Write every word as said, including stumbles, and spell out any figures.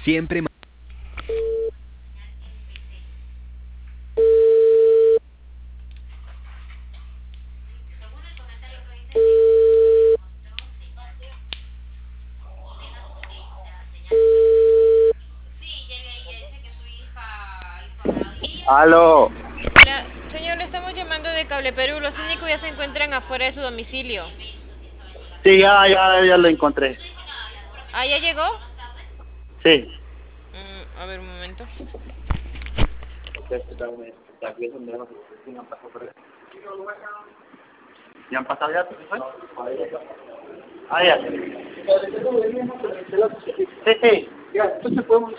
Siempre. Aló. Hola, señor, le estamos llamando de Cable Perú. Los únicos ya se encuentran afuera de su domicilio. Sí, ya, ya, ya lo encontré. ¿Ah, ya llegó? Sí. Mm, a ver, un momento. ¿Ya han pasado ya? Ah, ya. Sí, sí. Ya, entonces podemos